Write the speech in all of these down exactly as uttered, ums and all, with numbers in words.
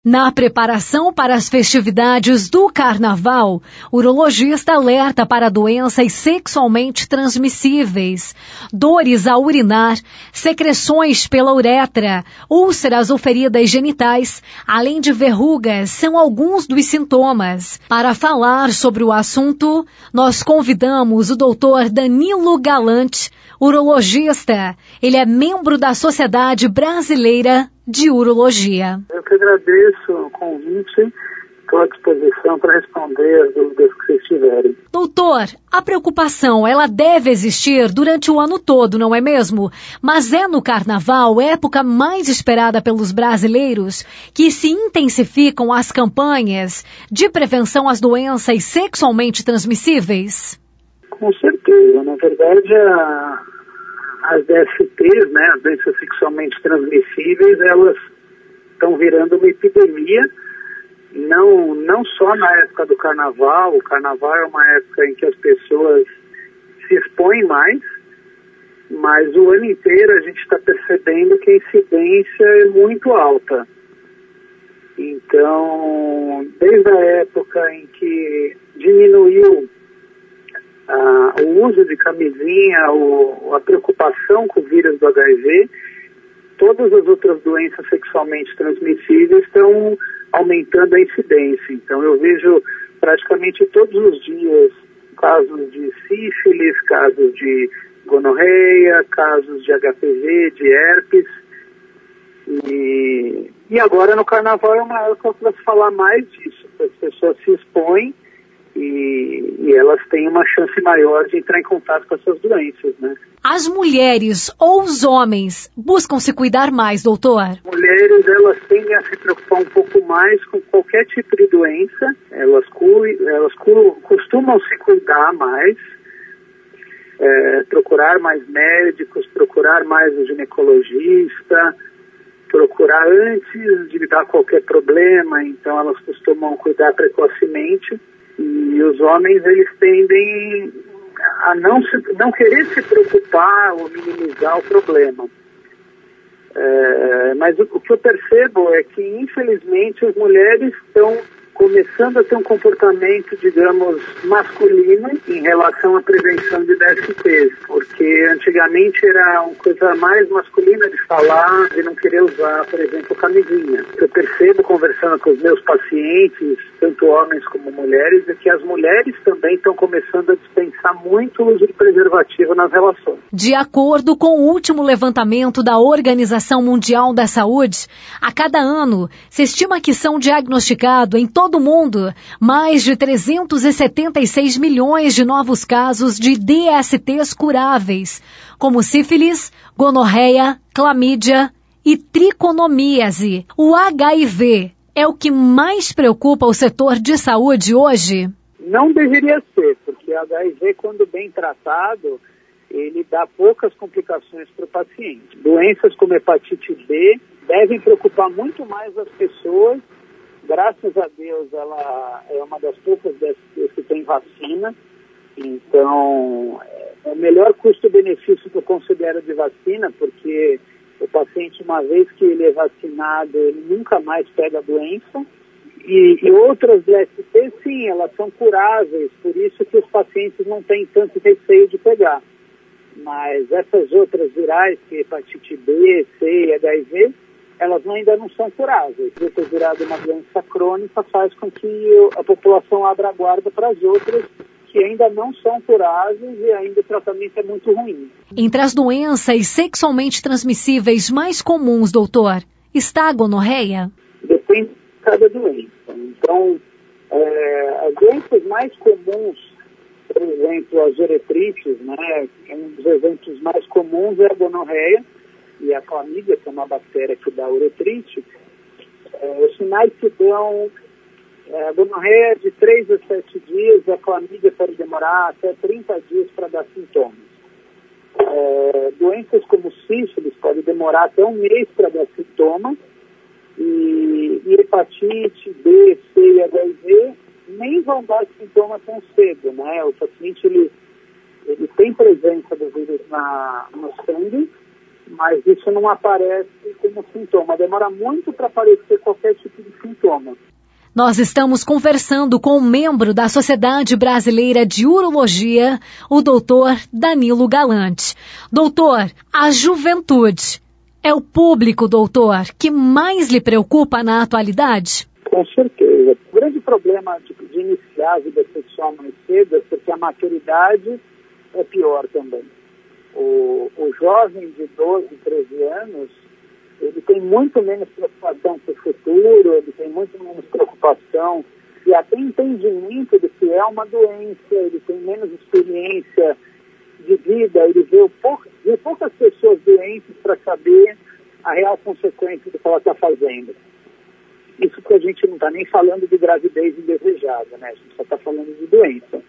Na preparação para as festividades do Carnaval, o urologista alerta para doenças sexualmente transmissíveis, dores ao urinar, secreções pela uretra, úlceras ou feridas genitais, além de verrugas, são alguns dos sintomas. Para falar sobre o assunto, nós convidamos o doutor Danilo Galante, urologista. Ele é membro da Sociedade Brasileira de Urologia. Eu que agradeço o convite, estou à disposição para responder as dúvidas que vocês tiverem. Doutor, a preocupação, ela deve existir durante o ano todo, não é mesmo? Mas é no Carnaval, época mais esperada pelos brasileiros, que se intensificam as campanhas de prevenção às doenças sexualmente transmissíveis? Com certeza. Na verdade, a... as D S Ts, né, as doenças sexualmente transmissíveis, elas estão virando uma epidemia, não, não só na época do Carnaval. O Carnaval é uma época em que as pessoas se expõem mais, mas o ano inteiro a gente está percebendo que a incidência é muito alta. Então, desde a época em que diminuiu Uh, o uso de camisinha, o, a preocupação com o vírus do H I V, todas as outras doenças sexualmente transmissíveis estão aumentando a incidência. Então eu vejo praticamente todos os dias casos de sífilis, casos de gonorreia, casos de H P V, de herpes. E, e agora no Carnaval é uma época para se falar mais disso, as pessoas se expõem E, e elas têm uma chance maior de entrar em contato com essas doenças, né? As mulheres ou os homens buscam se cuidar mais, doutor? Mulheres, elas tendem a se preocupar um pouco mais com qualquer tipo de doença. Elas, cu, elas cu, costumam se cuidar mais, é, procurar mais médicos, procurar mais o ginecologista, procurar antes de dar qualquer problema. Então elas costumam cuidar precocemente. E os homens, eles tendem a não, se, não querer se preocupar ou minimizar o problema. É, mas o, o que eu percebo é que, infelizmente, as mulheres estão começando a ter um comportamento, digamos, masculino em relação à prevenção de D S Ts, porque antigamente era uma coisa mais masculina de falar, de não querer usar, por exemplo, camisinha. O que eu percebo conversando com os meus pacientes, tanto homens como mulheres, é que as mulheres também estão começando a dispensar muito o uso de preservativo nas relações. De acordo com o último levantamento da Organização Mundial da Saúde, a cada ano se estima que são diagnosticados em todo o mundo mais de trezentos e setenta e seis milhões de novos casos de D S Ts curáveis, como sífilis, gonorreia, clamídia e triconomíase. O H I V é o que mais preocupa o setor de saúde hoje? Não deveria ser, porque o H I V, quando bem tratado, ele dá poucas complicações para o paciente. Doenças como hepatite B devem preocupar muito mais as pessoas. Graças a Deus, ela é uma das poucas D S Ts que tem vacina. Então, é o melhor custo-benefício que eu considero de vacina, porque o paciente, uma vez que ele é vacinado, ele nunca mais pega a doença. E, e outras D S Ts, sim, elas são curáveis, por isso que os pacientes não têm tanto receio de pegar. Mas essas outras virais, que é hepatite B, C e H I V, elas ainda não são curáveis. Por ter virado uma doença crônica faz com que a população abra a guarda para as outras que ainda não são curáveis e ainda o tratamento é muito ruim. Entre as doenças sexualmente transmissíveis mais comuns, doutor, está a gonorreia? Depende de cada doença. Então, é, as doenças mais comuns, por exemplo, as uretrites, né, um dos eventos mais comuns é a gonorreia e a clamídia, que é uma bactéria que dá uretrite. É, os sinais que dão é, a gonorreia de três a sete dias, a clamídia pode demorar até trinta dias para dar sintomas. É, doenças como sífilis podem demorar até um mês para dar sintomas. E, e hepatite B, C e H I V nem vão dar sintomas tão cedo, né? O paciente, ele, ele tem presença do vírus na, no sangue, mas isso não aparece como sintoma. Demora muito para aparecer qualquer tipo de sintoma. Nós estamos conversando com um membro da Sociedade Brasileira de Urologia, o doutor Danilo Galante. Doutor, a juventude é o público, doutor, que mais lhe preocupa na atualidade? Com certeza. O grande problema de, de iniciar a vida sexual mais cedo é porque a maturidade é pior também. O, o jovem de doze, treze anos, ele tem muito menos preocupação com o futuro, ele tem muito menos preocupação e até entendimento do que é uma doença, ele tem menos experiência de vida, ele vê, pou, vê poucas pessoas doentes para saber a real consequência do que ela está fazendo. Isso que a gente não está nem falando de gravidez indesejada, né? A gente só está falando de doença.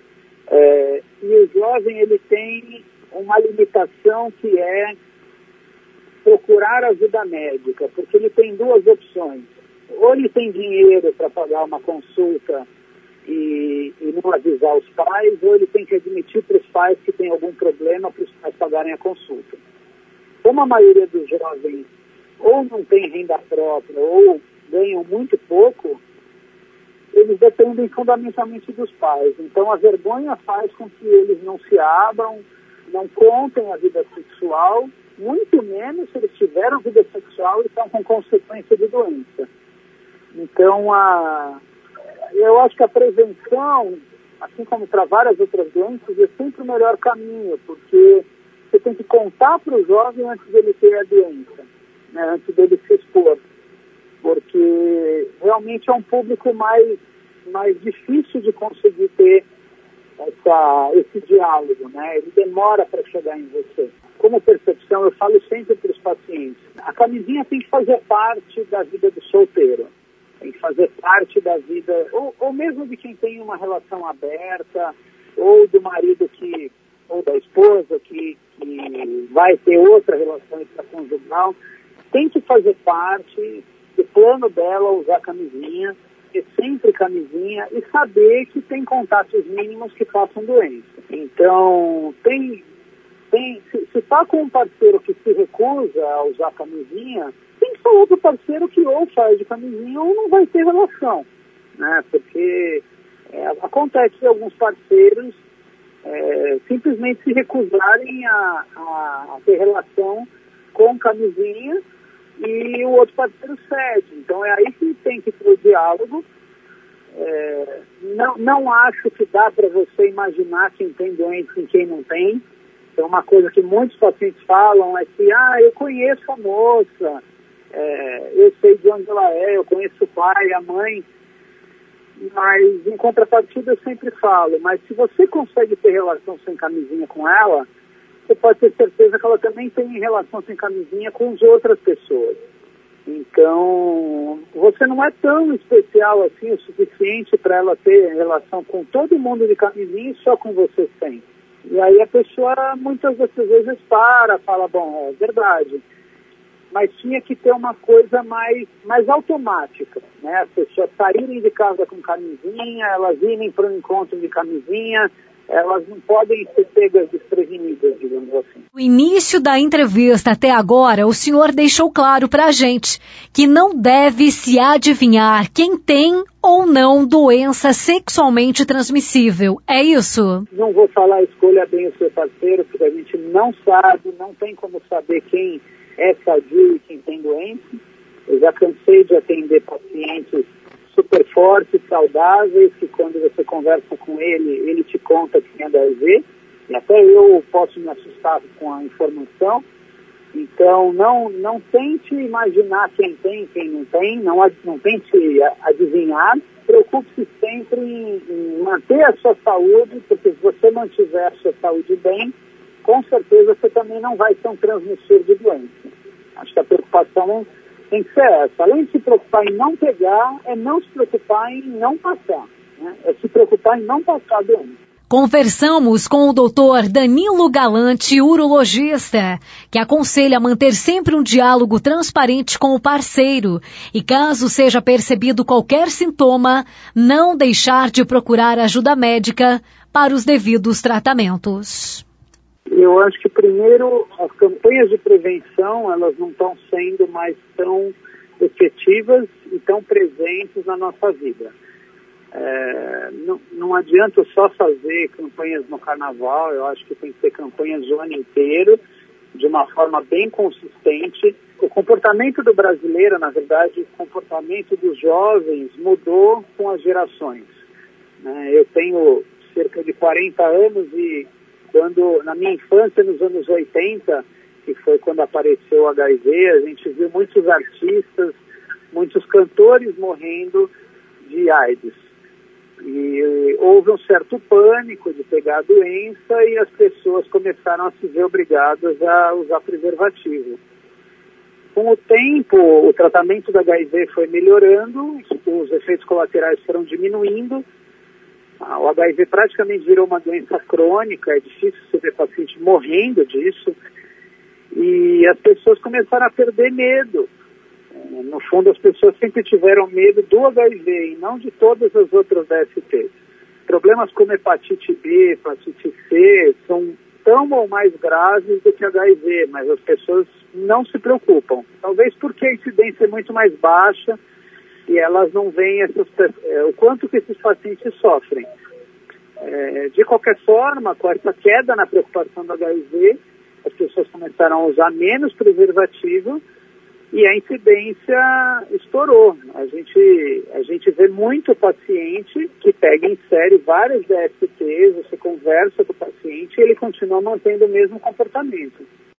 É, e o jovem, ele tem uma limitação que é procurar ajuda médica, porque ele tem duas opções. Ou ele tem dinheiro para pagar uma consulta e, e não avisar os pais, ou ele tem que admitir para os pais que tem algum problema para os pais pagarem a consulta. Como a maioria dos jovens ou não tem renda própria ou ganham muito pouco, eles dependem fundamentalmente dos pais. Então a vergonha faz com que eles não se abram, não contem a vida sexual, muito menos se eles tiveram vida sexual e estão com consequência de doença. Então, a, eu acho que a prevenção, assim como para várias outras doenças, é sempre o melhor caminho, porque você tem que contar para o jovem antes dele ter a doença, né, antes dele se expor, porque realmente é um público mais, mais difícil de conseguir ter essa, esse diálogo, né? Ele demora para chegar em você. Como percepção, eu falo sempre para os pacientes, a camisinha tem que fazer parte da vida do solteiro, tem que fazer parte da vida, ou, ou mesmo de quem tem uma relação aberta, ou do marido que, ou da esposa que, que vai ter outra relação extraconjugal, tem que fazer parte do plano dela usar camisinha, ter sempre camisinha e saber que tem contatos mínimos que passam doença. Então, tem... Tem, se está com um parceiro que se recusa a usar camisinha, tem que falar para o parceiro que ou faz de camisinha ou não vai ter relação, né? Porque é, acontece que alguns parceiros é, simplesmente se recusarem a, a, a ter relação com camisinha e o outro parceiro cede. Então é aí que tem que ter o diálogo. É, não, não acho que dá para você imaginar quem tem doença e quem não tem. Então, uma coisa que muitos pacientes falam é que, ah, eu conheço a moça, é, eu sei de onde ela é, eu conheço o pai, a mãe, mas em contrapartida eu sempre falo, mas se você consegue ter relação sem camisinha com ela, você pode ter certeza que ela também tem relação sem camisinha com as outras pessoas. Então, você não é tão especial assim o suficiente para ela ter relação com todo mundo de camisinha e só com você sem. E aí a pessoa muitas dessas vezes para, fala, bom, é verdade, mas tinha que ter uma coisa mais, mais automática, né? As pessoas saírem de casa com camisinha, elas irem para um encontro de camisinha, elas não podem ser pegas desprevenidas, digamos assim. No início da entrevista até agora, o senhor deixou claro para a gente que não deve se adivinhar quem tem ou não doença sexualmente transmissível. É isso? Não vou falar escolha bem o seu parceiro, porque a gente não sabe, não tem como saber quem é sadio e quem tem doença. Eu já cansei de atender pacientes super fortes, saudáveis, que quando você conversa com ele, ele te conta que tem H I V, e até eu posso me assustar com a informação. Então, não, não tente imaginar quem tem e quem não tem, não, não tente adivinhar, preocupe-se sempre em, em manter a sua saúde, porque se você mantiver a sua saúde bem, com certeza você também não vai ser um transmissor de doença. Acho que a preocupação tem que ser essa. Além de se preocupar em não pegar, é não se preocupar em não passar, né? É se preocupar em não passar a doença. Conversamos com o doutor Danilo Galante, urologista, que aconselha a manter sempre um diálogo transparente com o parceiro e, caso seja percebido qualquer sintoma, não deixar de procurar ajuda médica para os devidos tratamentos. E Eu acho que, primeiro, as campanhas de prevenção, elas não estão sendo mais tão efetivas e tão presentes na nossa vida. É, não, não adianta só fazer campanhas no carnaval, eu acho que tem que ter campanhas o ano inteiro, de uma forma bem consistente. O comportamento do brasileiro, na verdade, o comportamento dos jovens mudou com as gerações. Né? Eu tenho cerca de quarenta anos e quando, na minha infância, nos anos oitenta, que foi quando apareceu o agá i vê, a gente viu muitos artistas, muitos cantores morrendo de AIDS. E houve um certo pânico de pegar a doença e as pessoas começaram a se ver obrigadas a usar preservativo. Com o tempo, o tratamento do agá i vê foi melhorando, os efeitos colaterais foram diminuindo, o agá i vê praticamente virou uma doença crônica, é difícil você ver paciente morrendo disso, e as pessoas começaram a perder medo. No fundo, as pessoas sempre tiveram medo do agá i vê e não de todas as outras D S Tês. Problemas como hepatite B, hepatite C, são tão ou mais graves do que agá i vê, mas as pessoas não se preocupam. Talvez porque a incidência é muito mais baixa e elas não veem essas, é, o quanto que esses pacientes sofrem. É, de qualquer forma, com essa queda na preocupação do agá i vê, as pessoas começaram a usar menos preservativo e a incidência estourou. A gente, a gente vê muito paciente que pega em sério várias D S Tês, você conversa com o paciente e ele continua mantendo o mesmo comportamento.